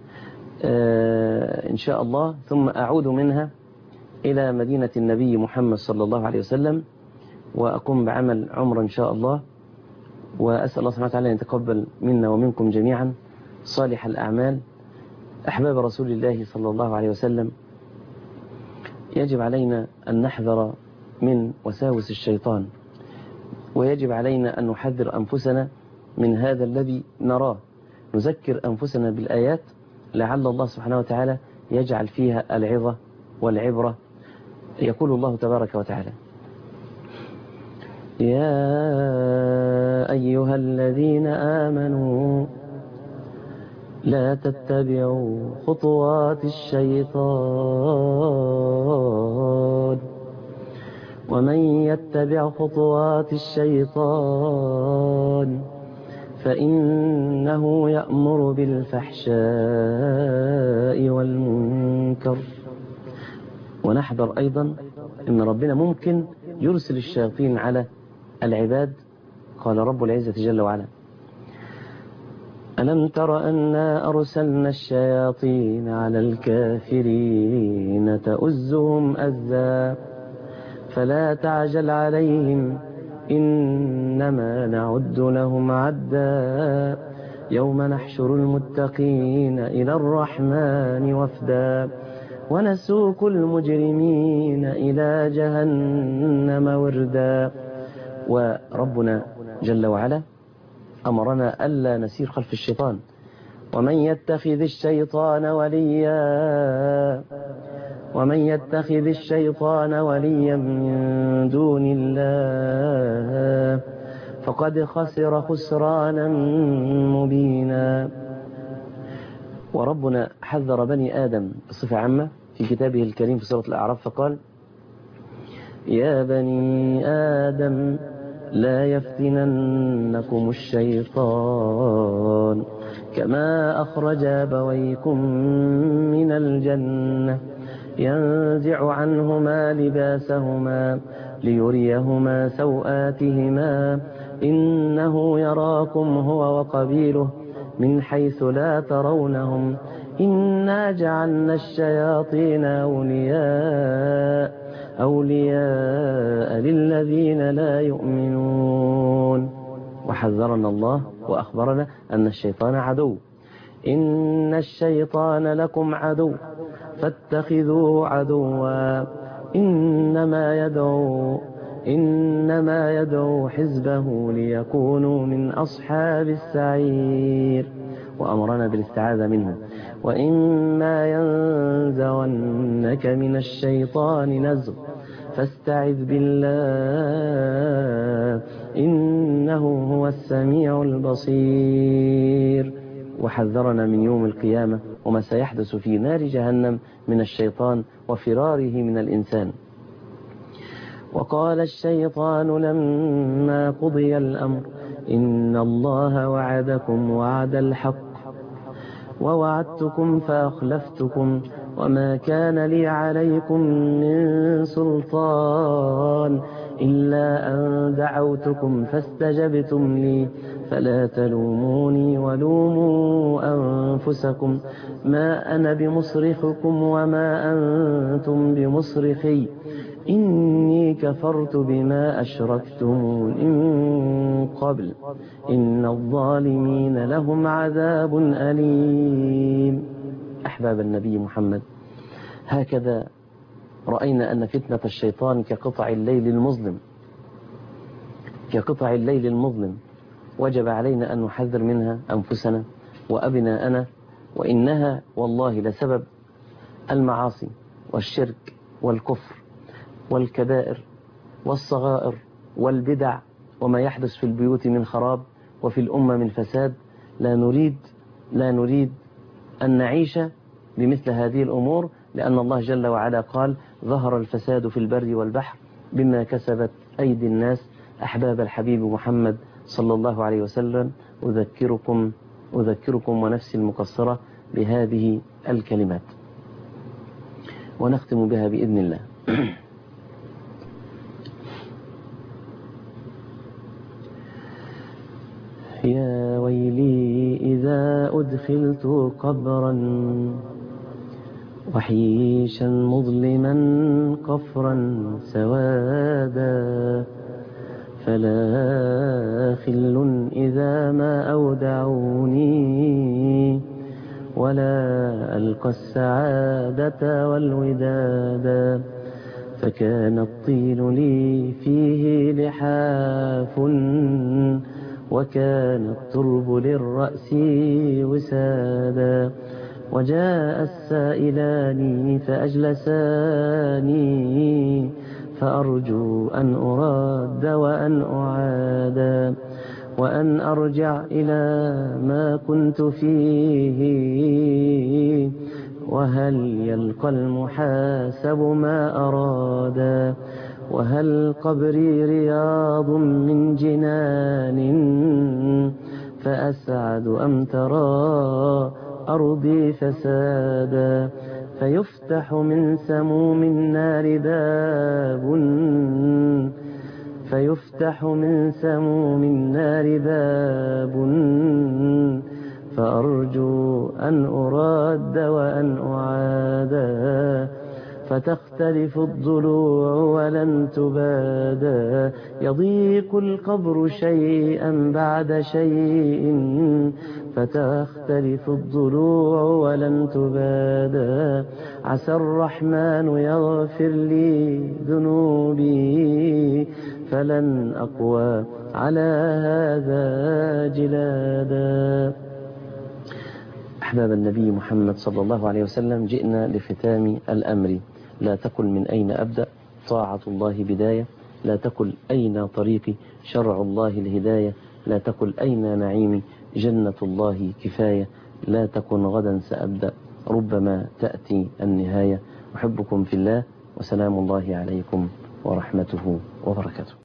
إن شاء الله، ثم أعود منها إلى مدينة النبي محمد صلى الله عليه وسلم، وأقوم بعمل عمرة إن شاء الله. وأسأل الله سبحانه وتعالى أن يتقبل منا ومنكم جميعا صالح الأعمال. أحباب رسول الله صلى الله عليه وسلم، يجب علينا أن نحذر من وساوس الشيطان، ويجب علينا أن نحذر أنفسنا من هذا الذي نراه، نذكر أنفسنا بالآيات لعل الله سبحانه وتعالى يجعل فيها العظة والعبرة. يقول الله تبارك وتعالى: يا أيها الذين آمنوا لا تتبعوا خطوات الشيطان ومن يتبع خطوات الشيطان فإنه يأمر بالفحشاء والمنكر. ونحذر أيضا أن ربنا ممكن يرسل الشياطين على العباد. قال رب العزة جل وعلا: ألم تر أنا أرسلنا الشياطين على الكافرين تؤزهم أزا فلا تعجل عليهم إنما نعد لهم عدا يوم نحشر المتقين إلى الرحمن وفدا ونسوق المجرمين إلى جهنم وردا. وربنا جل وعلا أمرنا ألا نسير خلف الشيطان: ومن يتخذ الشيطان وليا ومن يتخذ الشيطان وليا من دون الله فقد خسر خسرانا مبينا. وربنا حذر بني آدم بصفة عامة في كتابه الكريم في سورة الأعراف فقال: يا بني آدم لا يفتننكم الشيطان كما أخرج أبويكم من الجنة ينزع عنهما لباسهما ليريهما سوآتهما إنه يراكم هو وقبيله من حيث لا ترونهم إنا جعلنا الشياطين أولياء أولياء للذين لا يؤمنون. وحذرنا الله وأخبرنا أن الشيطان عدو، إن الشيطان لكم عدو فاتخذوه عدوا إنما يدعو إنما يدعو حزبه ليكونوا من أصحاب السعير. وأمرنا بالاستعاذة منه. وإما ينزغنك من الشيطان نزغ فاستعذ بالله إنه هو السميع البصير. وحذرنا من يوم القيامة وما سيحدث في نار جهنم من الشيطان وفراره من الإنسان. وقال الشيطان لما قضي الأمر إن الله وعدكم وعد الحق ووعدتكم فأخلفتكم وما كان لي عليكم من سلطان إلا أن دعوتكم فاستجبتم لي فلا تلوموني ولوموا أنفسكم ما أنا بمصرخكم وما أنتم بمصرخي إني كفرت بما أشركتمون من قبل إن الظالمين لهم عذاب أليم. أحباب النبي محمد، هكذا رأينا أن فتنة الشيطان كقطع الليل المظلم كقطع الليل المظلم وجب علينا أن نحذر منها أنفسنا وأبناءنا، وإنها والله لسبب المعاصي والشرك والكفر والكبائر والصغائر والبدع وما يحدث في البيوت من خراب وفي الأمة من فساد. لا نريد لا نريد أن نعيش بمثل هذه الأمور، لأن الله جل وعلا قال: ظهر الفساد في البر والبحر بما كسبت أيدي الناس. أحباب الحبيب محمد صلى الله عليه وسلم، أذكركم أذكركم ونفسي المقصرة بهذه الكلمات ونختم بها بإذن الله. يا ويلي إذا أدخلت قبرا وحيشا مظلما قفرا سوادا فلا خل إذا ما أودعوني ولا ألقى السعادة والودادا فكان الطين لي فيه لحاف وكان الترب للرأس وسادا وجاء السائلان فأجلساني فأرجو أن أراد وأن أعادا وأن أرجع إلى ما كنت فيه وهل يلقى المحاسب ما أرادا وهل قبري رياض من جنان فأسعد أم ترى أرضي فسادا فيفتح من سموم النار باب فيفتح من سموم النار باب فأرجو أن أراد وأن أعادا فتختلف الضلوع ولن تبادا يضيق القبر شيئا بعد شيء فتختلف الضلوع ولن تبادا عسى الرحمن يغفر لي ذنوبي فلن أقوى على هذا جلادا. أحباب النبي محمد صلى الله عليه وسلم، جئنا لختام الأمر لا تقل من أين أبدأ، طاعة الله بداية. لا تقل أين طريقي، شرع الله الهداية. لا تقل أين نعيمي، جنة الله كفاية. لا تكن غدا سأبدأ، ربما تأتي النهاية. أحبكم في الله، وسلام الله عليكم ورحمته وبركاته.